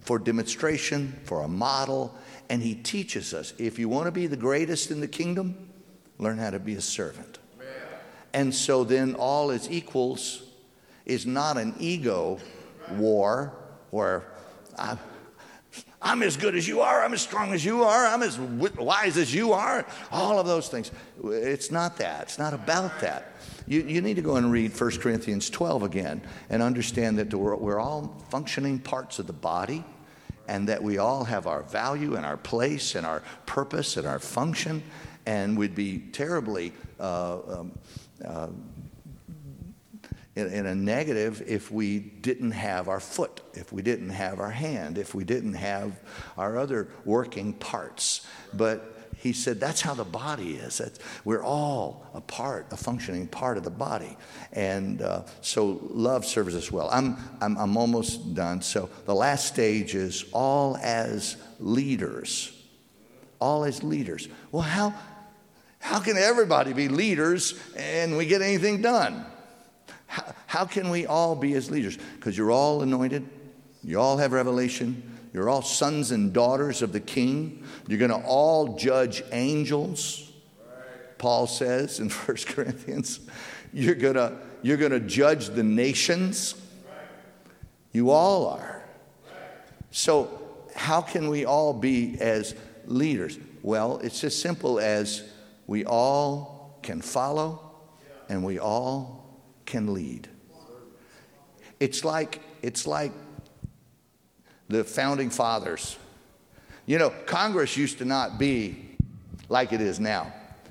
for demonstration, for a model, and he teaches us, if you want to be the greatest in the kingdom, learn how to be a servant. Amen. And so then all is equals is not an ego war where I, I'm as good as you are, I'm as strong as you are, I'm as wise as you are, all of those things. It's not that. It's not about that. You, you need to go and read First Corinthians twelve again and understand that we're, we're all functioning parts of the body, and that we all have our value and our place and our purpose and our function, and we'd be terribly uh, um, uh, in, in a negative if we didn't have our foot, if we didn't have our hand, if we didn't have our other working parts. But he said that's how the body is. That's, we're all a part, a functioning part of the body. And uh, so love serves us well. I'm, I'm, I'm almost done. So the last stage is all as leaders. All as leaders. Well, how, how can everybody be leaders and we get anything done? How, how can we all be as leaders? Because you're all anointed. You all have revelation. You're all sons and daughters of the King. You're going to all judge angels, Paul says in First Corinthians. You're going to, you're going to judge the nations. You all are. So how can we all be as leaders? Well, it's as simple as we all can follow and we all can lead. It's like, it's like the founding fathers. You know, Congress used to not be like it is now.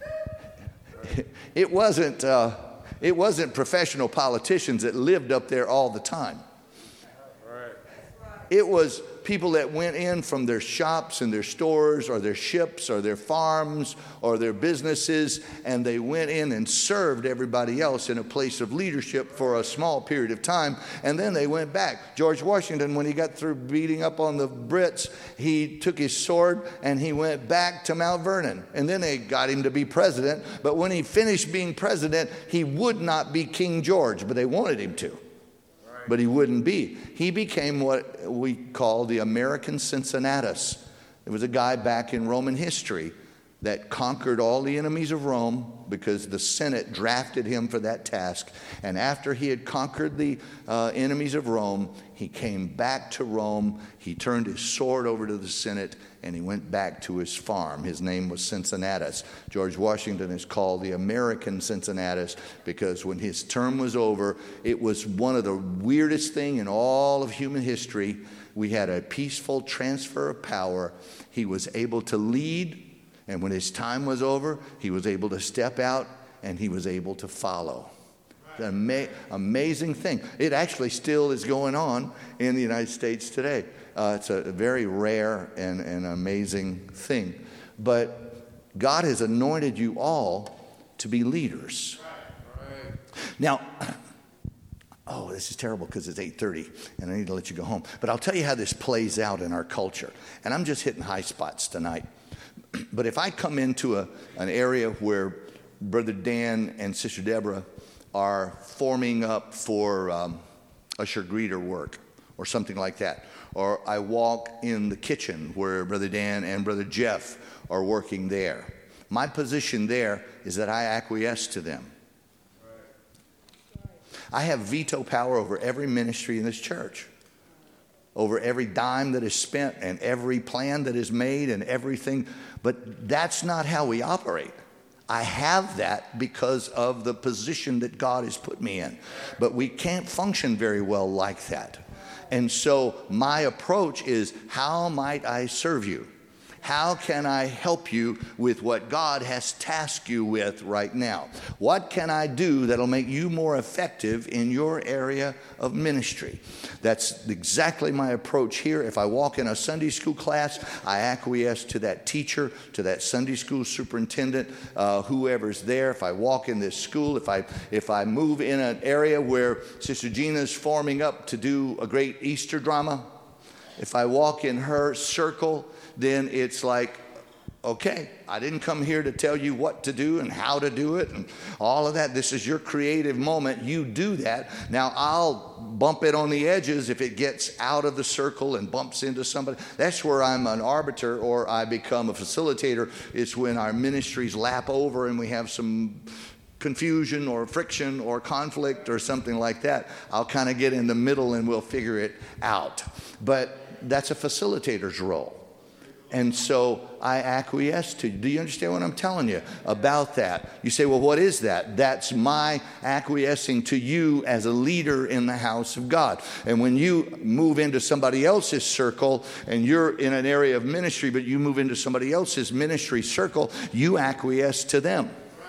It wasn't, uh, it wasn't professional politicians that lived up there all the time. It was people that went in from their shops and their stores or their ships or their farms or their businesses, and they went in and served everybody else in a place of leadership for a small period of time, and then they went back. George Washington, when he got through beating up on the Brits, he took his sword and he went back to Mount Vernon, and then they got him to be president. But when he finished being president, he would not be King George, but they wanted him to. But he wouldn't be. He became what we call the American Cincinnatus. It was a guy back in Roman history that conquered all the enemies of Rome because the Senate drafted him for that task. And after he had conquered the uh, enemies of Rome, he came back to Rome. He turned his sword over to the Senate, and he went back to his farm. His name was Cincinnatus. George Washington is called the American Cincinnatus because when his term was over, it was one of the weirdest things in all of human history. We had a peaceful transfer of power. He was able to lead, and when his time was over, he was able to step out and he was able to follow. An ama- amazing thing. It actually still is going on in the United States today. Uh, it's a very rare and, and amazing thing. But God has anointed you all to be leaders. Now, oh, this is terrible because it's eight thirty and I need to let you go home. But I'll tell you how this plays out in our culture. And I'm just hitting high spots tonight. But if I come into a, an area where Brother Dan and Sister Deborah are forming up for um, usher greeter work or something like that, or I walk in the kitchen where Brother Dan and Brother Jeff are working there, my position there is that I acquiesce to them. I have veto power over every ministry in this church, over every dime that is spent and every plan that is made and everything. But that's not how we operate. I have that because of the position that God has put me in. But we can't function very well like that. And so my approach is, how might I serve you? How can I help you with what God has tasked you with right now? What can I do that'll make you more effective in your area of ministry? That's exactly my approach here. If I walk in a Sunday school class, I acquiesce to that teacher, to that Sunday school superintendent, uh, whoever's there. If I walk in this school, if I if I move in an area where Sister Gina's forming up to do a great Easter drama, if I walk in her circle, then it's like, Okay, I didn't come here to tell you what to do and how to do it and all of that. This is your creative moment. You do that. Now, I'll bump it on the edges if it gets out of the circle and bumps into somebody. That's where I'm an arbiter or I become a facilitator. It's when our ministries lap over and we have some confusion or friction or conflict or something like that. I'll kind of get in the middle and we'll figure it out. But that's a facilitator's role. And so I acquiesce to you. Do you understand what I'm telling you about that? You say, well, what is that? That's my acquiescing to you as a leader in the house of God. And when you move into somebody else's circle and you're in an area of ministry, but you move into somebody else's ministry circle, you acquiesce to them.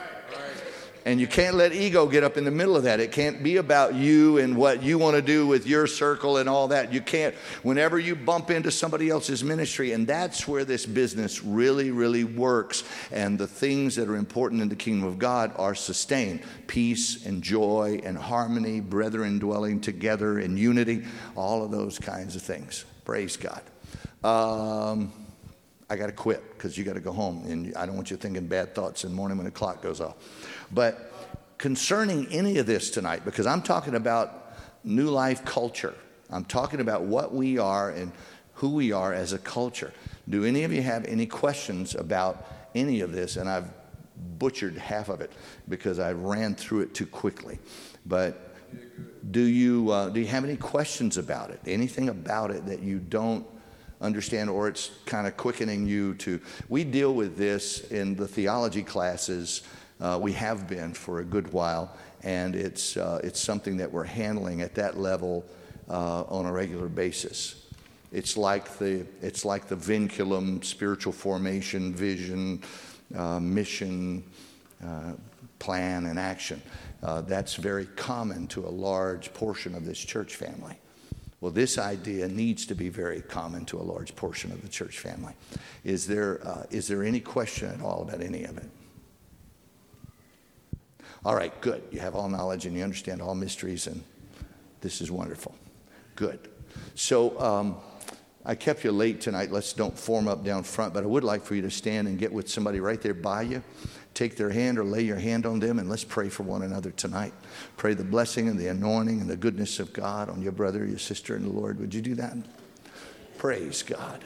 And you can't let ego get up in the middle of that. It can't be about you and what you want to do with your circle and all that. You can't, whenever you bump into somebody else's ministry, and that's where this business really, really works. And the things that are important in the kingdom of God are sustained. Peace and joy and harmony, brethren dwelling together in unity, all of those kinds of things. Praise God. Um, I got to quit because you got to go home. And I don't want you thinking bad thoughts in the morning when the clock goes off. But concerning any of this tonight, because I'm talking about New Life culture. I'm talking about what we are and who we are as a culture. Do any of you have any questions about any of this? And I've butchered half of it because I ran through it too quickly. But do you uh, do you have any questions about it? Anything about it that you don't understand, or it's kind of quickening you to? We deal with this in the theology classes. Uh, we have been for a good while, and it's uh, it's something that we're handling at that level uh, on a regular basis. It's like the it's like the vinculum, spiritual formation, vision, uh, mission, uh, plan, and action. Uh, that's very common to a large portion of this church family. Well, this idea needs to be very common to a large portion of the church family. Is there uh, is there any question at all about any of it? All right, good. You have all knowledge and you understand all mysteries, and this is wonderful. Good. So um, I kept you late tonight. Let's don't form up down front, but I would like for you to stand and get with somebody right there by you. Take their hand or lay your hand on them, and let's pray for one another tonight. Pray the blessing and the anointing and the goodness of God on your brother, your sister in the Lord. Would you do that? Praise God.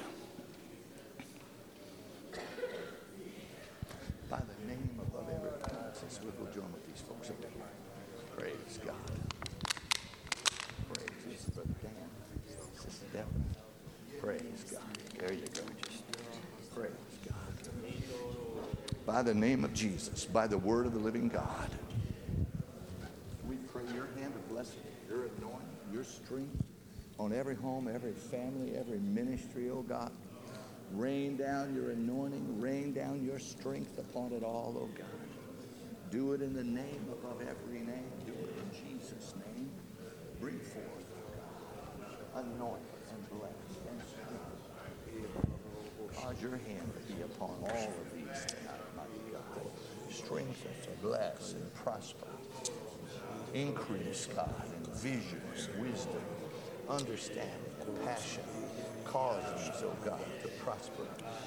By the name above every name, we'll join with these folks up there. Praise God. Praise Jesus, Brother Dan. Sister Deborah. Praise God. There you go. Praise God. By the name of Jesus, by the word of the living God, we pray your hand of blessing, your anointing, your strength on every home, every family, every ministry, oh God. Rain down your anointing, rain down your strength upon it all, oh God. Do it in the name above every name. Do it in Jesus' name. Bring forth, God, anoint and bless and strength. Cause your hand to be upon all of these tonight, mighty God. Strengthen to bless and prosper. Increase, God, in visions, wisdom, understanding, compassion. Cause us, oh God, to prosper.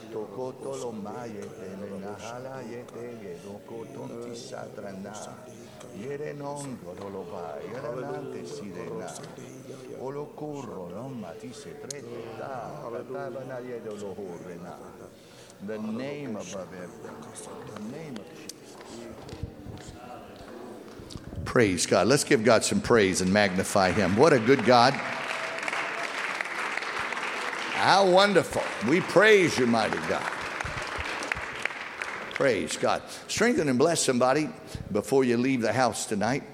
The name above everything. The name of Jesus. Praise God. Let's give God some praise and magnify him. What a good God. How wonderful. We praise you, mighty God. Praise God. Strengthen and bless somebody before you leave the house tonight.